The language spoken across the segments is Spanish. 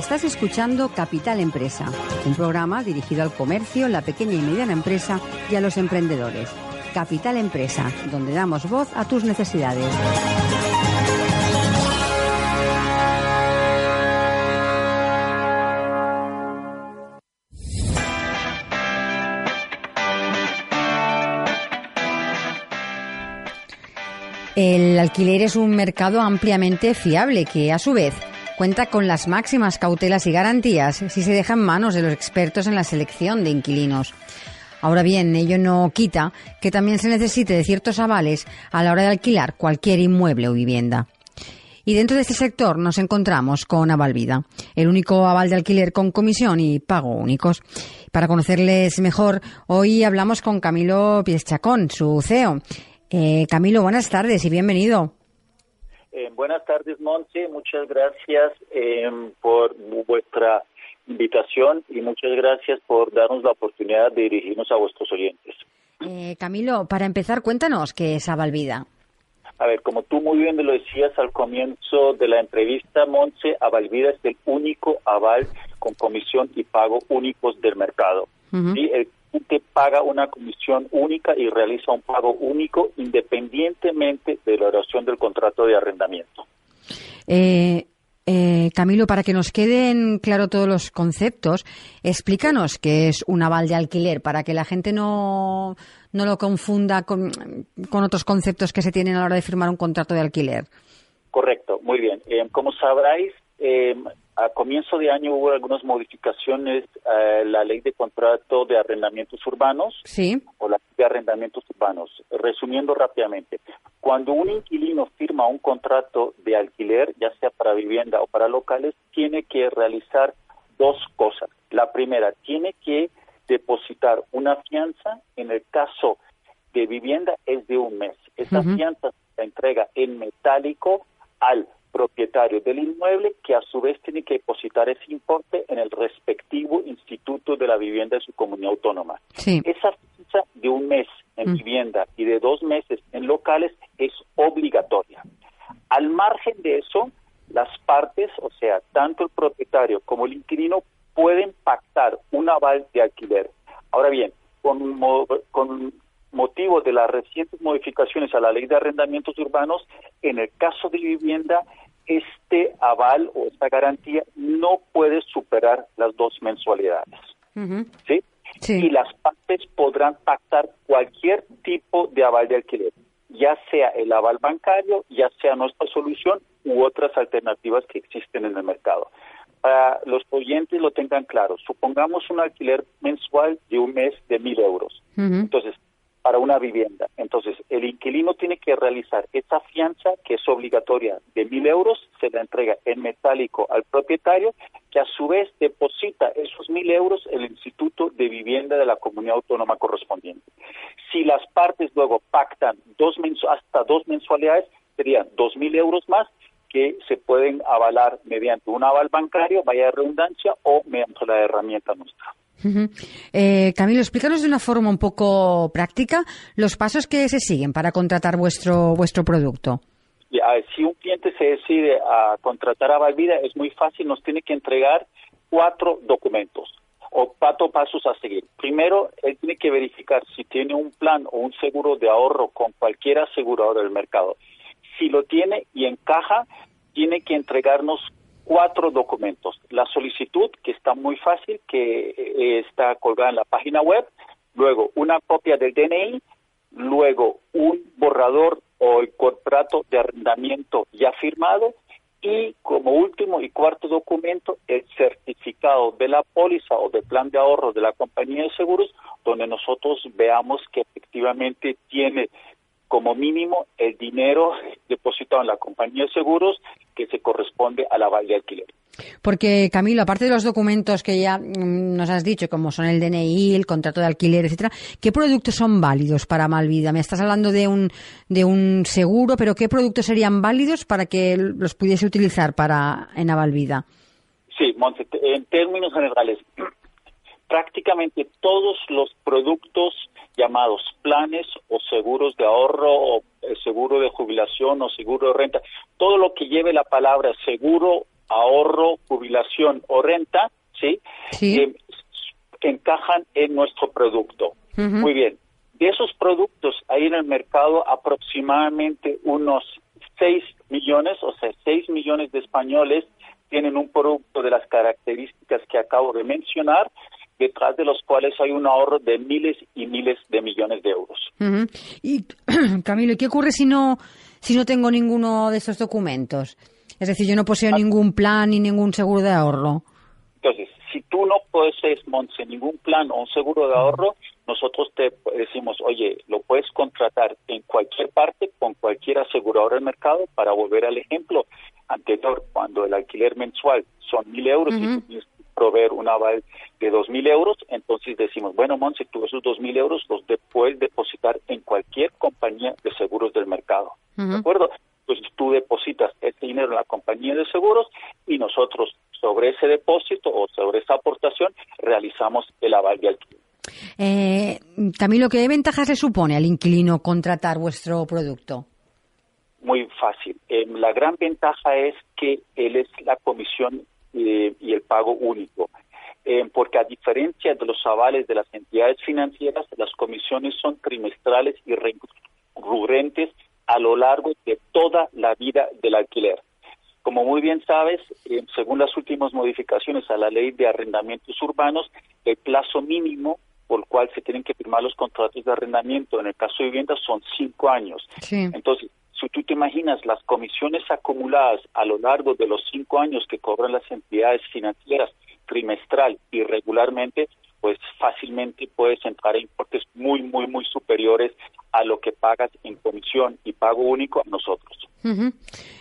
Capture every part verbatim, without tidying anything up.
Estás escuchando Capital Empresa, un programa dirigido al comercio, la pequeña y mediana empresa y a los emprendedores. Capital Empresa, donde damos voz a tus necesidades. El alquiler es un mercado ampliamente fiable que, a su vez, cuenta con las máximas cautelas y garantías si se deja en manos de los expertos en la selección de inquilinos. Ahora bien, ello no quita que también se necesite de ciertos avales a la hora de alquilar cualquier inmueble o vivienda. Y dentro de este sector nos encontramos con Avalvida, el único aval de alquiler con comisión y pago únicos. Para conocerles mejor, hoy hablamos con Camilo Pieschacón, su C E O. Eh, Camilo, buenas tardes y bienvenido. Eh, buenas tardes, Montse. Muchas gracias eh, por vuestra invitación y muchas gracias por darnos la oportunidad de dirigirnos a vuestros oyentes. Eh, Camilo, para empezar, cuéntanos qué es Avalvida. A ver, como tú muy bien lo decías al comienzo de la entrevista, Montse, Avalvida es el único aval con comisión y pago únicos del mercado. Uh-huh. ¿Sí? El cliente paga una comisión única y realiza un pago único independientemente de la duración del contrato de arrendamiento. Eh, eh, Camilo, para que nos queden claro todos los conceptos, explícanos qué es un aval de alquiler, para que la gente no, no lo confunda con, con otros conceptos que se tienen a la hora de firmar un contrato de alquiler. Correcto, muy bien. Eh, como sabráis, eh, a comienzo de año hubo algunas modificaciones a la ley de contrato de arrendamientos urbanos, sí, o la ley de arrendamientos urbanos. Resumiendo rápidamente, cuando un inquilino firma un contrato de alquiler, ya sea para vivienda o para locales, tiene que realizar dos cosas. La primera, tiene que depositar una fianza. En el caso de vivienda es de un mes. Esa uh-huh. fianza se entrega en metálico al propietario del inmueble, que a su vez tiene que depositar ese importe en el respectivo instituto de la vivienda de su comunidad autónoma. Sí. Esa fianza de un mes en mm. vivienda y de dos meses en locales es obligatoria. Al margen de eso, las partes, o sea, tanto el propietario como el inquilino, pueden pactar un aval de alquiler. Ahora bien, con, con motivo de las recientes modificaciones a la ley de arrendamientos urbanos, en el caso de vivienda, este aval o esta garantía no puede superar las dos mensualidades. Uh-huh. ¿Sí? Sí. Y las partes podrán pactar cualquier tipo de aval de alquiler, ya sea el aval bancario, ya sea nuestra solución u otras alternativas que existen en el mercado. Para los oyentes lo tengan claro, supongamos un alquiler mensual de un mes de mil euros. Uh-huh. Entonces, para una vivienda. Entonces, el inquilino tiene que realizar esa fianza, que es obligatoria, de mil euros, se la entrega en metálico al propietario, que a su vez deposita esos mil euros en el Instituto de Vivienda de la Comunidad Autónoma correspondiente. Si las partes luego pactan dos mensu- hasta dos mensualidades, serían dos mil euros más, que se pueden avalar mediante un aval bancario, vaya de redundancia, o mediante la herramienta nuestra. Uh-huh. Eh, Camilo, explícanos de una forma un poco práctica los pasos que se siguen para contratar vuestro vuestro producto. Ya, si un cliente se decide a contratar a Avalvida, es muy fácil, nos tiene que entregar cuatro documentos o cuatro pasos a seguir. Primero, él tiene que verificar si tiene un plan o un seguro de ahorro con cualquier asegurador del mercado. Si lo tiene y encaja, tiene que entregarnos cuatro documentos. La solicitud, que está muy fácil, que eh, está colgada en la página web, luego una copia del D N I, luego un borrador o el contrato de arrendamiento ya firmado y como último y cuarto documento el certificado de la póliza o del plan de ahorro de la compañía de seguros, donde nosotros veamos que efectivamente tiene como mínimo el dinero depositado en la compañía de seguros que se corresponde al aval de alquiler. Porque, Camilo, aparte de los documentos que ya mmm, nos has dicho, como son el D N I, el contrato de alquiler, etcétera, ¿qué productos son válidos para Avalvida? Me estás hablando de un de un seguro, pero ¿qué productos serían válidos para que los pudiese utilizar para en Avalvida? Sí, Montse, en términos generales, prácticamente todos los productos llamados planes o seguros de ahorro o seguro de jubilación o seguro de renta, todo lo que lleve la palabra seguro ahorro, jubilación o renta, ¿sí? Sí. Eh, encajan en nuestro producto. Uh-huh. Muy bien. De esos productos hay en el mercado aproximadamente unos seis millones, o sea, seis millones de españoles tienen un producto de las características que acabo de mencionar, detrás de los cuales hay un ahorro de miles y miles de millones de euros. Uh-huh. Y Camilo, ¿y qué ocurre si no si no tengo ninguno de esos documentos? Es decir, yo no poseo ah. ningún plan ni ningún seguro de ahorro. Entonces, si tú no posees, Montse, ningún plan o un seguro de ahorro, nosotros te decimos, oye, lo puedes contratar en cualquier parte con cualquier asegurador del mercado. Para volver al ejemplo anterior, cuando el alquiler mensual son mil euros uh-huh. y tú tienes que proveer un aval de dos mil euros, entonces decimos, bueno, Montse, tú esos dos mil euros los de, puedes depositar en cualquier compañía de seguros del mercado. Uh-huh. ¿De acuerdo? Entonces tú depositas ese dinero en la compañía de seguros y nosotros sobre ese depósito o sobre esa aportación realizamos el aval de alquiler. Eh, Camilo, ¿qué ventajas le supone al inquilino contratar vuestro producto? Muy fácil. Eh, la gran ventaja es que él es la comisión eh, y el pago único. Eh, porque a diferencia de los avales de las entidades financieras, las comisiones son trimestrales y recurrentes a lo largo de toda la vida del alquiler. Como muy bien sabes, eh, según las últimas modificaciones a la ley de arrendamientos urbanos, el plazo mínimo por el cual se tienen que firmar los contratos de arrendamiento en el caso de vivienda son cinco años. Sí. Entonces, si tú te imaginas las comisiones acumuladas a lo largo de los cinco años que cobran las entidades financieras trimestral y regularmente, pues fácilmente puedes entrar en importes muy, muy, muy superiores a lo que pagas en comisión y pago único a nosotros. Uh-huh.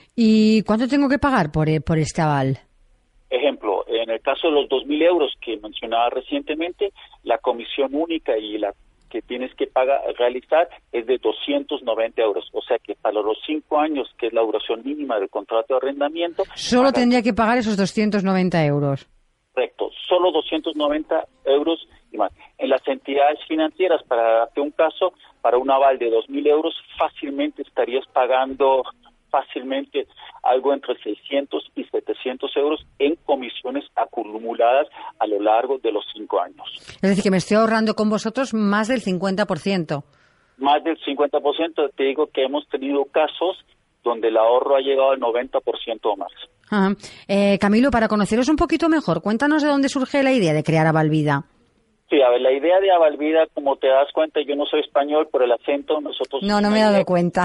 ¿Y cuánto tengo que pagar por, por este aval? Ejemplo, en el caso de los dos mil euros que mencionaba recientemente, la comisión única y la que tienes que pagar, realizar es de doscientos noventa euros. O sea que para los cinco años, que es la duración mínima del contrato de arrendamiento... Solo pagas... tendría que pagar esos doscientos noventa euros. Correcto, solo doscientos noventa euros y más. En las entidades financieras, para darte un caso, para un aval de dos mil euros, fácilmente estarías pagando... fácilmente algo entre seiscientos y setecientos euros en comisiones acumuladas a lo largo de los cinco años. Es decir, que me estoy ahorrando con vosotros más del cincuenta por ciento. Más del cincuenta por ciento, te digo que hemos tenido casos donde el ahorro ha llegado al noventa por ciento o más. Ajá. Eh, Camilo, para conoceros un poquito mejor, cuéntanos de dónde surge la idea de crear Avalvida. Sí, a ver, la idea de Avalvida, como te das cuenta, yo no soy español, por el acento nosotros... No, no me he dado cuenta.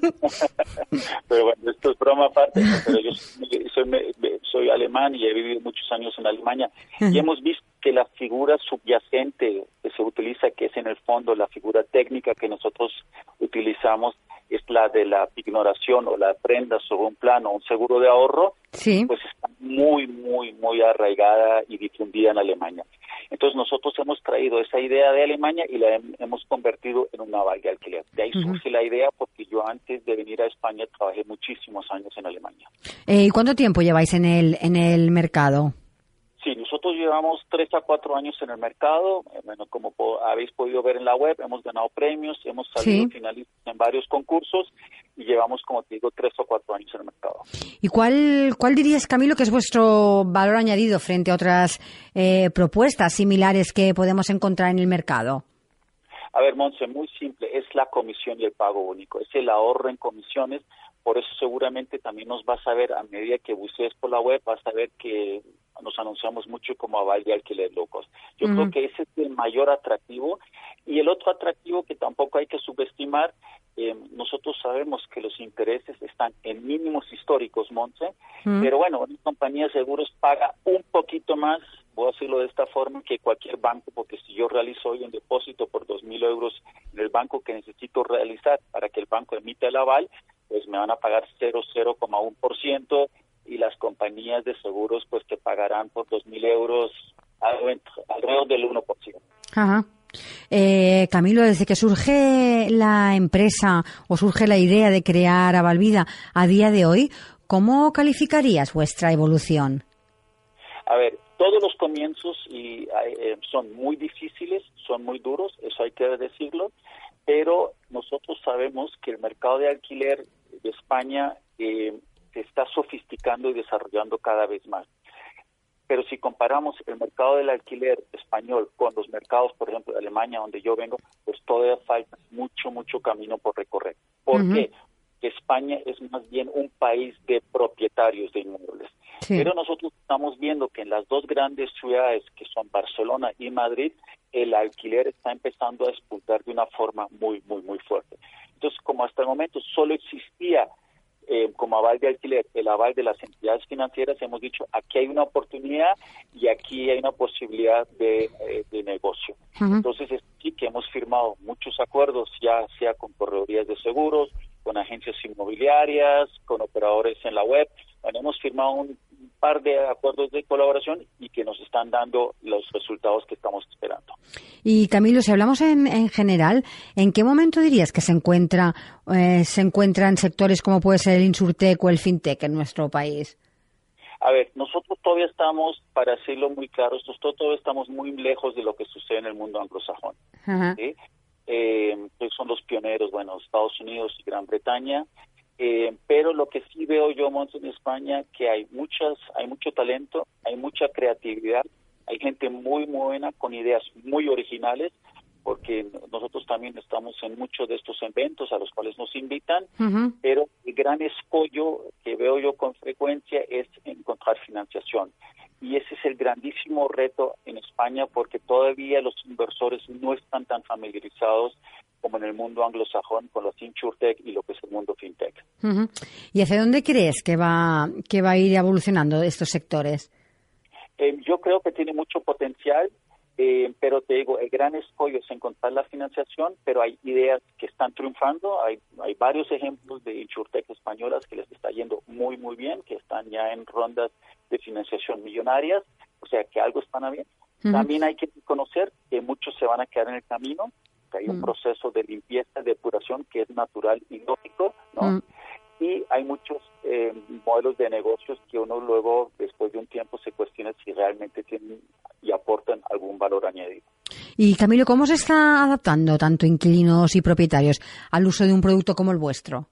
Pero bueno, esto es broma aparte, pero yo soy, soy, soy alemán y he vivido muchos años en Alemania. Y hemos visto que la figura subyacente que se utiliza, que es en el fondo la figura técnica que nosotros utilizamos, es la de la ignoración o la prenda sobre un plan o un seguro de ahorro, sí. Pues está muy, muy, muy arraigada y difundida en Alemania. Entonces nosotros hemos traído esa idea de Alemania y la hemos convertido en una aval de alquiler. De ahí uh-huh. surge la idea porque yo antes de venir a España trabajé muchísimos años en Alemania. Eh, ¿Y cuánto tiempo lleváis en el en el mercado? Sí, nosotros llevamos tres a cuatro años en el mercado. Bueno, como po- habéis podido ver en la web, hemos ganado premios, hemos salido sí. finalistas en varios concursos y llevamos, como te digo, tres o cuatro años en el mercado. ¿Y cuál cuál dirías, Camilo, que es vuestro valor añadido frente a otras eh, propuestas similares que podemos encontrar en el mercado? A ver, Montse, muy simple, es la comisión y el pago único, es el ahorro en comisiones. Por eso seguramente también nos vas a ver, a medida que bucees por la web, vas a ver que nos anunciamos mucho como aval de alquiler low cost. Yo uh-huh. creo que ese es el mayor atractivo. Y el otro atractivo que tampoco hay que subestimar, eh, nosotros sabemos que los intereses están en mínimos históricos, Montse, uh-huh. pero bueno, una compañía de seguros paga un poquito más, voy a decirlo de esta forma, que cualquier banco, porque si yo realizo hoy un depósito por dos mil euros en el banco que necesito realizar para que el banco emita el aval, pues me van a pagar cero coma uno por ciento y las compañías de seguros pues te pagarán por dos mil euros alrededor del uno por ciento. Ajá. Eh, Camilo, desde que surge la empresa o surge la idea de crear Avalvida a día de hoy, ¿cómo calificarías vuestra evolución? A ver, todos los comienzos y, eh, son muy difíciles, son muy duros, eso hay que decirlo, pero nosotros sabemos que el mercado de alquiler de España eh, se está sofisticando y desarrollando cada vez más. Pero si comparamos el mercado del alquiler español con los mercados, por ejemplo, de Alemania, donde yo vengo, pues todavía falta mucho, mucho camino por recorrer. ¿Por uh-huh. qué? Que España es más bien un país de propietarios de inmuebles. Sí. Pero nosotros estamos viendo que en las dos grandes ciudades, que son Barcelona y Madrid, el alquiler está empezando a despuntar de una forma muy, muy, muy fuerte. Entonces, como hasta el momento solo existía Eh, como aval de alquiler, el aval de las entidades financieras, hemos dicho, aquí hay una oportunidad y aquí hay una posibilidad de, eh, de negocio. Uh-huh. Entonces, es, sí que hemos firmado muchos acuerdos, ya sea con corredorías de seguros, con agencias inmobiliarias, con operadores en la web. Bueno, hemos firmado un par de acuerdos de colaboración y que nos están dando los resultados que estamos esperando. Y Camilo, si hablamos en, en general, ¿en qué momento dirías que se encuentra eh, se encuentran sectores como puede ser el Insurtech o el FinTech en nuestro país? A ver, nosotros todavía estamos, para decirlo muy claro, nosotros todavía estamos muy lejos de lo que sucede en el mundo anglosajón. Uh-huh. ¿Sí? Eh, son los pioneros, bueno, Estados Unidos y Gran Bretaña. Eh, pero lo que sí veo yo, Monse, en España, que hay muchas, hay mucho talento, hay mucha creatividad, hay gente muy, muy buena con ideas muy originales, porque nosotros también estamos en muchos de estos eventos a los cuales nos invitan, uh-huh. pero el gran escollo que veo yo con frecuencia es encontrar financiación. Y ese es el grandísimo reto en España, porque todavía los inversores no están tan familiarizados como en el mundo anglosajón con los InsurTech y lo que es el mundo FinTech. Uh-huh. ¿Y hacia dónde crees que va que va a ir evolucionando estos sectores? Eh, yo creo que tiene mucho potencial, eh, pero te digo, el gran escollo es encontrar la financiación, pero hay ideas que están triunfando, hay, hay varios ejemplos de InsurTech españolas que les está yendo muy, muy bien, que están ya en rondas de financiación millonarias, o sea que algo están bien. Uh-huh. También hay que conocer que muchos se van a quedar en el camino, que hay un uh-huh. proceso de limpieza, de depuración que es natural y lógico, ¿no? Uh-huh. Y hay muchos eh, modelos de negocios que uno luego, después de un tiempo, se cuestiona si realmente tienen y aportan algún valor añadido. Y Camilo, ¿cómo se está adaptando tanto inquilinos y propietarios al uso de un producto como el vuestro?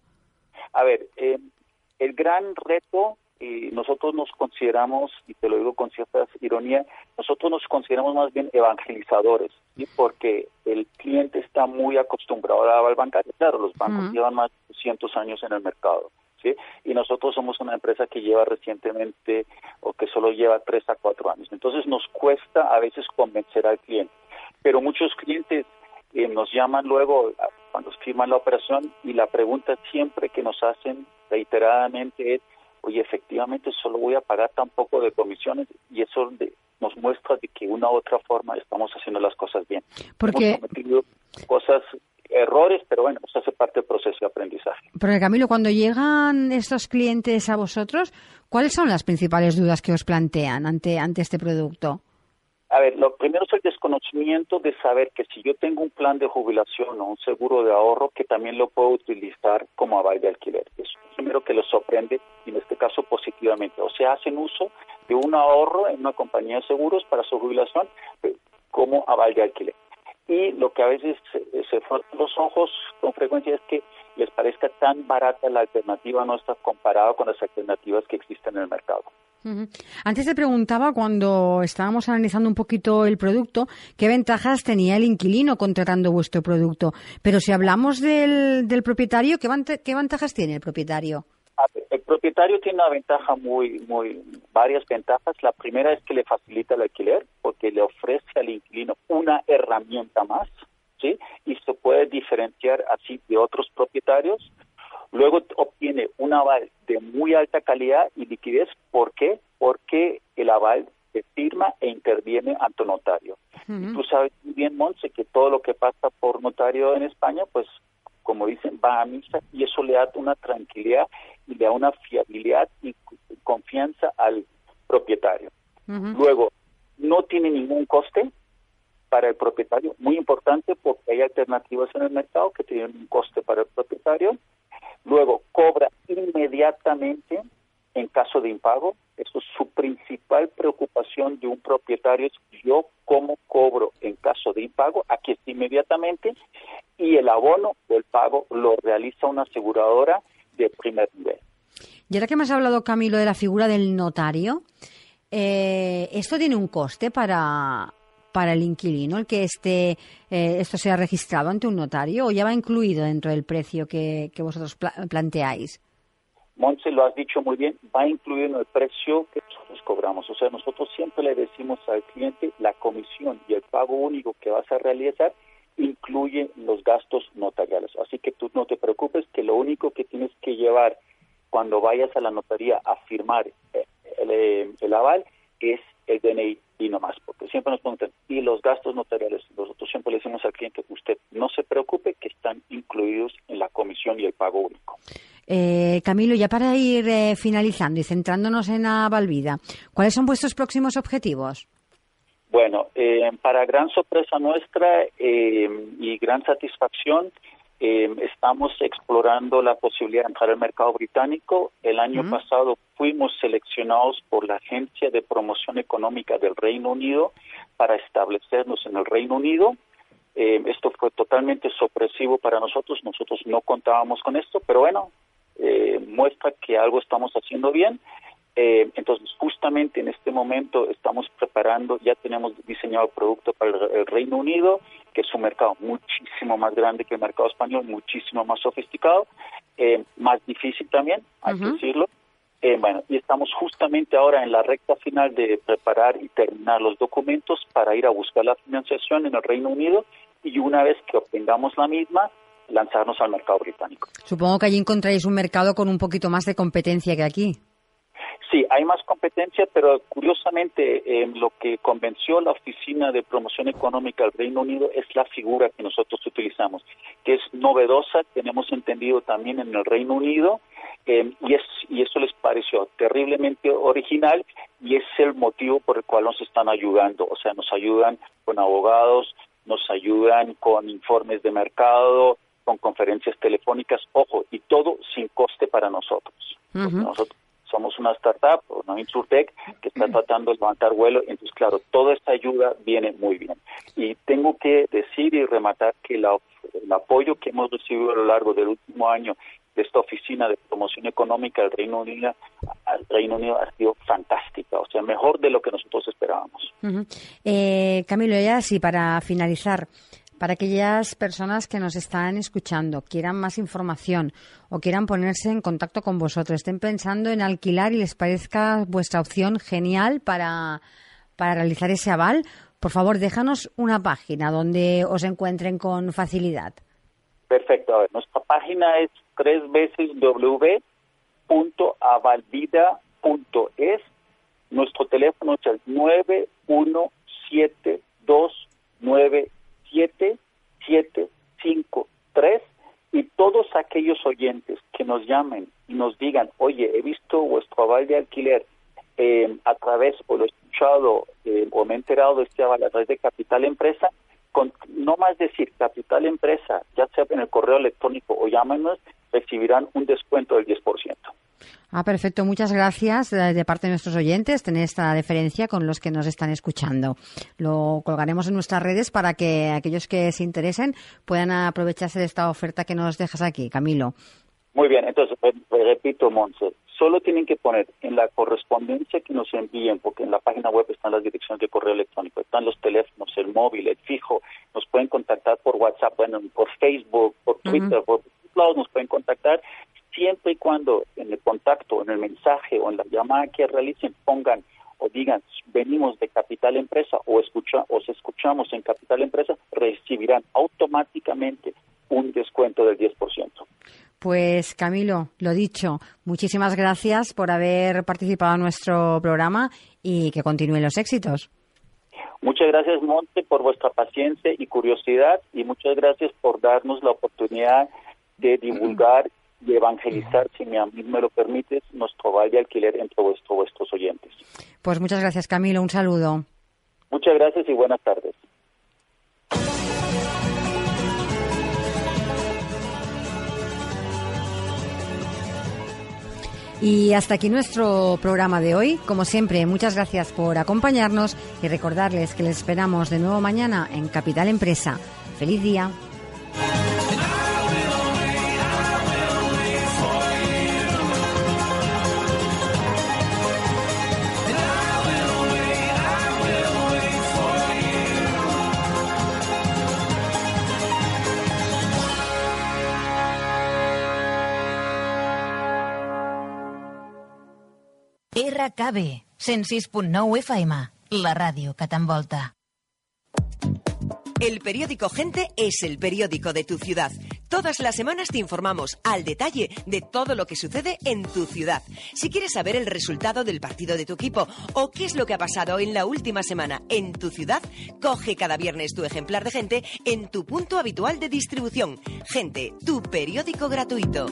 A ver, eh, el gran reto, y nosotros nos consideramos, y te lo digo con cierta ironía, nosotros nos consideramos más bien evangelizadores, ¿sí? Porque el cliente está muy acostumbrado a la bancaria. Claro, los bancos uh-huh. llevan más de doscientos años en el mercado, ¿sí? Y nosotros somos una empresa que lleva recientemente, o que solo lleva tres a cuatro años. Entonces nos cuesta a veces convencer al cliente. Pero muchos clientes eh, nos llaman luego cuando firman la operación y la pregunta siempre que nos hacen reiteradamente es: oye, efectivamente solo voy a pagar tan poco de comisiones, y eso de, nos muestra de que una u otra forma estamos haciendo las cosas bien. Porque hemos cometido cosas, errores, pero bueno, eso hace parte del proceso de aprendizaje. Porque Camilo, cuando llegan estos clientes a vosotros, ¿cuáles son las principales dudas que os plantean ante, ante este producto? A ver, lo primero es el desconocimiento de saber que si yo tengo un plan de jubilación o un seguro de ahorro, que también lo puedo utilizar como aval de alquiler. Eso es lo primero que los sorprende, y en este caso positivamente. O sea, hacen uso de un ahorro en una compañía de seguros para su jubilación como aval de alquiler. Y lo que a veces se, se frotan los ojos con frecuencia es que les parezca tan barata la alternativa nuestra comparada con las alternativas que existen en el mercado. Uh-huh. Antes te preguntaba, cuando estábamos analizando un poquito el producto, qué ventajas tenía el inquilino contratando vuestro producto. Pero si hablamos del, del propietario, ¿qué, vant- ¿qué ventajas tiene el propietario? El propietario tiene una ventaja muy, muy, varias ventajas. La primera es que le facilita el alquiler, porque le ofrece al inquilino una herramienta más, ¿sí? Y se puede diferenciar así de otros propietarios. Luego obtiene un aval de muy alta calidad y liquidez. ¿Por qué? Porque el aval se firma e interviene ante notario. Uh-huh. Y tú sabes muy bien, Montse, que todo lo que pasa por notario en España, pues, como dicen, va a misa, y eso le da una tranquilidad y le da una fiabilidad y confianza al propietario. Uh-huh. Luego, no tiene ningún coste para el propietario, muy importante, porque hay alternativas en el mercado que tienen un coste para el propietario. Luego, cobra inmediatamente en caso de impago. Eso es su principal preocupación de un propietario: es yo cómo cobro en caso de impago. Aquí está inmediatamente, y el abono o el pago lo realiza una aseguradora de primer nivel. Y ahora que me has hablado, Camilo, de la figura del notario, eh, ¿esto tiene un coste para, para el inquilino, el que esté, eh, esto sea registrado ante un notario, o ya va incluido dentro del precio que, que vosotros pla- planteáis? Montse, lo has dicho muy bien, va incluido en el precio que nosotros cobramos. O sea, nosotros siempre le decimos al cliente, la comisión y el pago único que vas a realizar incluye los gastos notariales. Así que tú no te preocupes, que lo único que tienes que llevar cuando vayas a la notaría a firmar el, el, el aval es el D N I y no más, porque siempre nos preguntan, ¿y los gastos notariales? Nosotros siempre le decimos al cliente, usted no se preocupe, que están incluidos en la comisión y el pago único. Eh, Camilo, ya para ir eh, finalizando y centrándonos en Avalvida, ¿cuáles son vuestros próximos objetivos? Bueno, eh, para gran sorpresa nuestra eh, y gran satisfacción, eh, estamos explorando la posibilidad de entrar al mercado británico. El año uh-huh. pasado fuimos seleccionados por la Agencia de Promoción Económica del Reino Unido para establecernos en el Reino Unido. Eh, esto fue totalmente sorpresivo para nosotros, nosotros no contábamos con esto, pero bueno, eh, muestra que algo estamos haciendo bien. Eh, entonces, justamente en este momento estamos preparando, ya tenemos diseñado el producto para el, el Reino Unido, que es un mercado muchísimo más grande que el mercado español, muchísimo más sofisticado, eh, más difícil también, hay uh-huh. que decirlo. Eh, bueno, y estamos justamente ahora en la recta final de preparar y terminar los documentos para ir a buscar la financiación en el Reino Unido y una vez que obtengamos la misma, lanzarnos al mercado británico. Supongo que allí encontráis un mercado con un poquito más de competencia que aquí. Sí, hay más competencia, pero curiosamente eh, lo que convenció la Oficina de Promoción Económica del Reino Unido es la figura que nosotros utilizamos, que es novedosa, tenemos entendido también en el Reino Unido, eh, y, es, y eso les pareció terriblemente original y es el motivo por el cual nos están ayudando. O sea, nos ayudan con abogados, nos ayudan con informes de mercado, con conferencias telefónicas, ojo, y todo sin coste para nosotros. Uh-huh. Nosotros somos una startup, una InsurTech, que está tratando de levantar vuelo, entonces, claro, toda esta ayuda viene muy bien. Y tengo que decir y rematar que la, el apoyo que hemos recibido a lo largo del último año de esta Oficina de Promoción Económica del Reino Unido, al Reino Unido ha sido fantástica, o sea, mejor de lo que nosotros esperábamos. Uh-huh. Eh, Camilo, ya sí, para finalizar, para aquellas personas que nos están escuchando, quieran más información o quieran ponerse en contacto con vosotros, estén pensando en alquilar y les parezca vuestra opción genial para, para realizar ese aval, por favor, déjanos una página donde os encuentren con facilidad. Perfecto. A ver, nuestra página es tres veces w w w punto avalvida punto es. Nuestro teléfono es el nueve uno siete dos nueve siete siete cinco tres y todos aquellos oyentes que nos llamen y nos digan, oye, he visto vuestro aval de alquiler eh, a través, o lo he escuchado, eh, o me he enterado de este aval a través de Capital Empresa, con no más decir Capital Empresa, ya sea en el correo electrónico o llámenos, recibirán un descuento del diez por ciento. Ah, perfecto. Muchas gracias de parte de nuestros oyentes. Tener esta deferencia con los que nos están escuchando. Lo colgaremos en nuestras redes para que aquellos que se interesen puedan aprovecharse de esta oferta que nos dejas aquí, Camilo. Muy bien. Entonces, repito, Montse, solo tienen que poner en la correspondencia que nos envíen, porque en la página web están las direcciones de correo electrónico, están los teléfonos, el móvil, el fijo, nos pueden contactar por WhatsApp, bueno, por Facebook, por Twitter, uh-huh. por todos lados nos pueden contactar, siempre y cuando en el contacto, en el mensaje o en la llamada que realicen pongan o digan, venimos de Capital Empresa o escucha, os escuchamos en Capital Empresa, recibirán automáticamente un descuento del diez por ciento. Pues Camilo, lo dicho, muchísimas gracias por haber participado en nuestro programa y que continúen los éxitos. Muchas gracias, Monte, por vuestra paciencia y curiosidad y muchas gracias por darnos la oportunidad de divulgar y evangelizar, si a mí me lo permites, nuestro aval de alquiler entre vuestro, vuestros oyentes. Pues muchas gracias, Camilo. Un saludo. Muchas gracias y buenas tardes. Y hasta aquí nuestro programa de hoy. Como siempre, muchas gracias por acompañarnos y recordarles que les esperamos de nuevo mañana en Capital Empresa. ¡Feliz día! R K B, cent sis punt nou F M, la ràdio que t'envolta. El periódico Gente es el periódico de tu ciudad. Todas las semanas te informamos al detalle de todo lo que sucede en tu ciudad. Si quieres saber el resultado del partido de tu equipo o qué es lo que ha pasado en la última semana en tu ciudad, coge cada viernes tu ejemplar de Gente en tu punto habitual de distribución. Gente, tu periódico gratuito.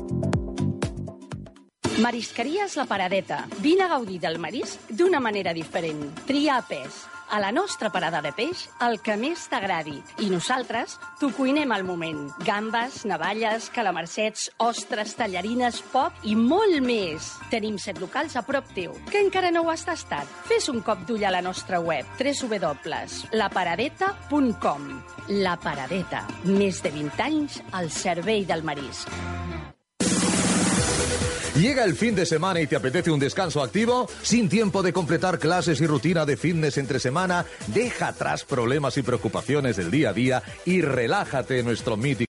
Marisqueries La Paradeta. Vine a gaudir del marisc d'una manera diferent. Tria a pes. A la nostra parada de peix, el que més t'agradi. I nosaltres t'ho cuinem al moment. Gambes, navalles, calamarsets, ostres, tallarines, pop i molt més. Tenim set locals a prop teu. Que encara no ho has tastat? Fes un cop d'ull a la nostra web w w w punt la paradeta punt com. La Paradeta. Més de vint anys al servei del marisc. ¿Llega el fin de semana y te apetece un descanso activo? Sin tiempo de completar clases y rutina de fitness entre semana, deja atrás problemas y preocupaciones del día a día y relájate en nuestro mítico